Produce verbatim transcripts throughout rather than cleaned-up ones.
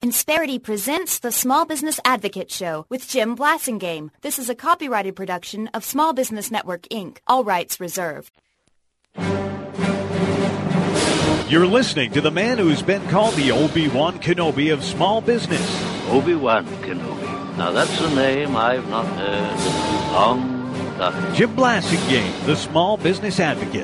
Insperity presents the Small Business Advocate Show with Jim Blasingame. This is a copyrighted production of Small Business Network, Incorporated. All rights reserved. You're listening to the man who's been called the Obi-Wan Kenobi of small business. Obi-Wan Kenobi. Now that's a name I've not heard in a long time. Jim Blasingame, the Small Business Advocate.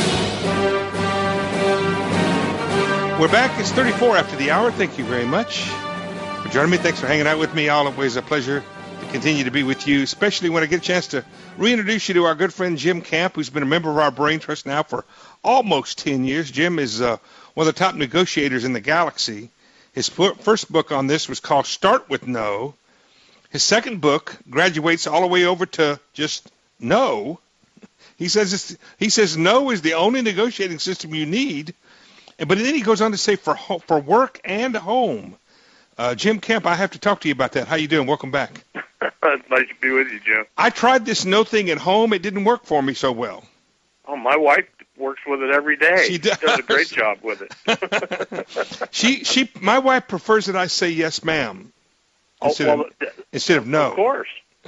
We're back. It's thirty-four after the hour. Thank you very much for joining me. Thanks for hanging out with me. Always a pleasure to continue to be with you, especially when I get a chance to reintroduce you to our good friend Jim Camp, who's been a member of our Brain Trust now for almost ten years. Jim is uh, one of the top negotiators in the galaxy. His first book on this was called Start With No. His second book graduates all the way over to just no. He says it's, he says no is the only negotiating system you need. But then he goes on to say for for work and home. Uh, Jim Kemp, I have to talk to you about that. How you doing? Welcome back. It's nice to be with you, Jim. I tried this no thing at home. It didn't work for me so well. Oh, my wife works with it every day. She does, she does a great job with it. she she my wife prefers that I say yes, ma'am, instead, oh, well, of, instead of no. Of course.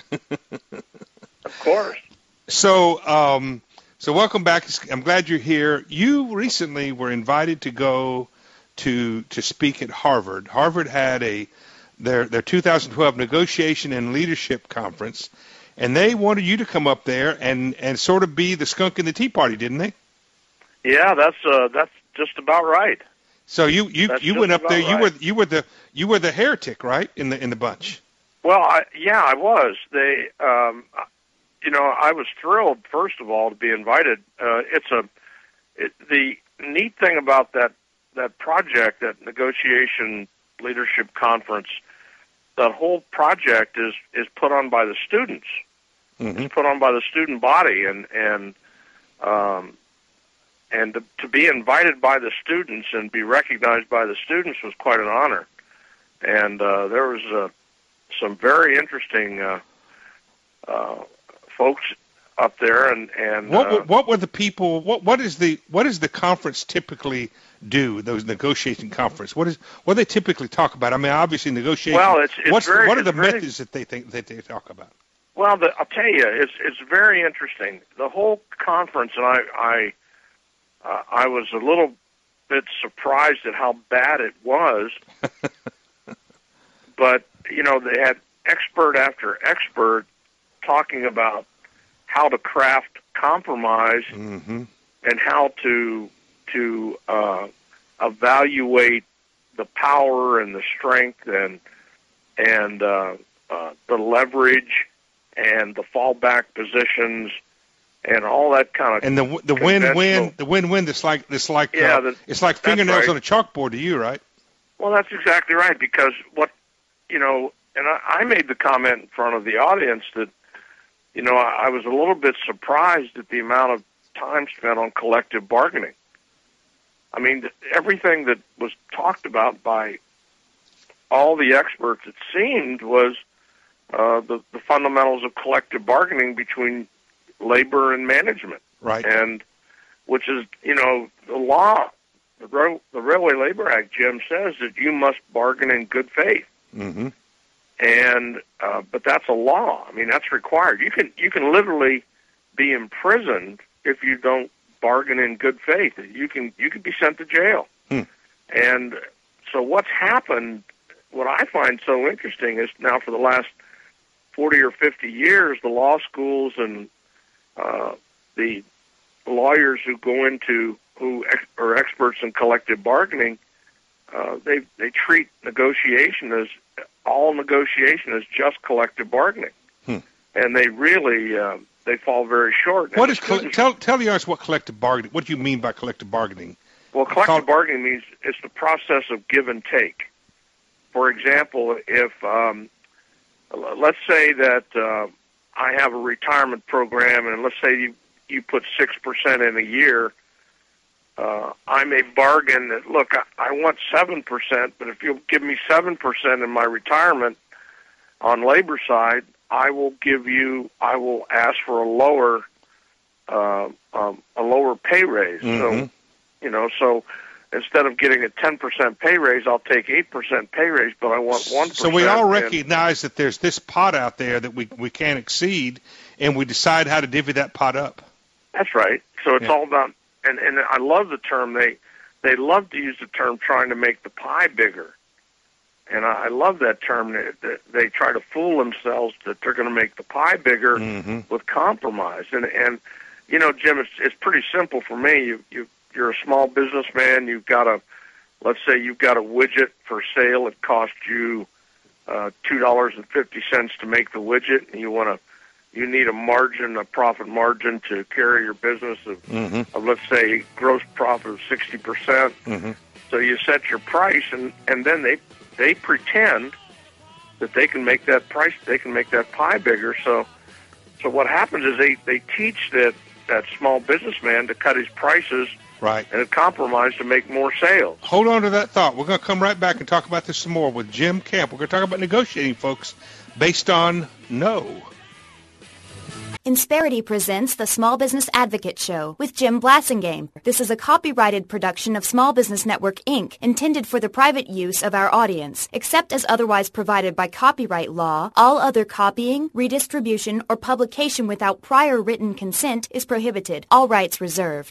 Of course. So. Um, So welcome back. I'm glad you're here. You recently were invited to go to to speak at Harvard. Harvard had a their their two thousand twelve negotiation and leadership conference, and they wanted you to come up there and, and sort of be the skunk in the tea party, didn't they? Yeah, that's uh, that's just about right. So you, you, you went up there. Right. You were you were the you were the heretic, right, in the in the bunch. Well, I, yeah, I was. They. Um, You know, I was thrilled, first of all, to be invited. Uh, it's a it, the neat thing about that that project, that negotiation leadership conference. That whole project is is put on by the students. Mm-hmm. It's put on by the student body, and and um, and to, to be invited by the students and be recognized by the students was quite an honor. And uh, there was uh, some very interesting. Uh, uh, folks up there, and and what uh, what were the people? What what is the what does the conference typically do? Those negotiation conference. What is what do they typically talk about? I mean, obviously negotiation. Well, it's, it's what's very, what are the very, methods that they think that they talk about? Well, the, I'll tell you, it's it's very interesting. The whole conference, and I I uh, I was a little bit surprised at how bad it was. But you know, they had expert after expert talking about how to craft compromise mm-hmm. and how to to uh, evaluate the power and the strength and and uh, uh, the leverage and the fallback positions and all that kind of and the the win-win the win-win that's like it's like yeah, uh, the, it's like fingernails right. on a chalkboard to you, right? Well, that's exactly right, because what you know, and I, I made the comment in front of the audience that. You know, I was a little bit surprised at the amount of time spent on collective bargaining. I mean, everything that was talked about by all the experts, it seemed, was uh, the, the fundamentals of collective bargaining between labor and management. Right. And which is, you know, the law, the, Ro- the Railway Labor Act, Jim, says that you must bargain in good faith. Mm-hmm. And uh, but that's a law. I mean, that's required. You can you can literally be imprisoned if you don't bargain in good faith. You can you can be sent to jail. Hmm. And so what's happened? What I find so interesting is now for the last forty or fifty years, the law schools and uh, the lawyers who go into who ex- are experts in collective bargaining, uh, they they treat negotiation as all negotiation is just collective bargaining, hmm. and they really uh, they fall very short. What is coll- tell tell the audience what collective bargaining? What do you mean by collective bargaining? Well, collective bargaining means it's the process of give and take. For example, if um, let's say that uh, I have a retirement program, and let's say you you put six percent in a year. Uh, I may bargain that, look, I, I want seven percent, but if you'll give me seven percent in my retirement on labor side, I will give you, I will ask for a lower, uh, um, a lower pay raise. Mm-hmm. So, you know, so instead of getting a ten percent pay raise, I'll take eight percent pay raise, but I want one percent. So we all recognize that there's this pot out there that we, we can't exceed, and we decide how to divvy that pot up. That's right. So it's Yeah. all about, and, and I love the term, they, they love to use the term trying to make the pie bigger. And I, I love that term. They, they, they try to fool themselves that they're going to make the pie bigger Mm-hmm. with compromise. And, and you know, Jim, it's, it's pretty simple for me. You, you, you're a small businessman. You've got a, let's say you've got a widget for sale. It costs you uh, two dollars and fifty cents to make the widget, and you want to, you need a margin, a profit margin to carry your business of, Mm-hmm. of let's say, gross profit of sixty percent. Mm-hmm. So you set your price, and, and then they they pretend that they can make that price, they can make that pie bigger. So so what happens is they, they teach that, that small businessman to cut his prices Right. and a compromise to make more sales. Hold on to that thought. We're going to come right back and talk about this some more with Jim Camp. We're going to talk about negotiating, folks, based on no. Insperity presents the Small Business Advocate Show with Jim Blasingame. This is a copyrighted production of Small Business Network, Incorporated, intended for the private use of our audience. Except as otherwise provided by copyright law, all other copying, redistribution, or publication without prior written consent is prohibited. All rights reserved.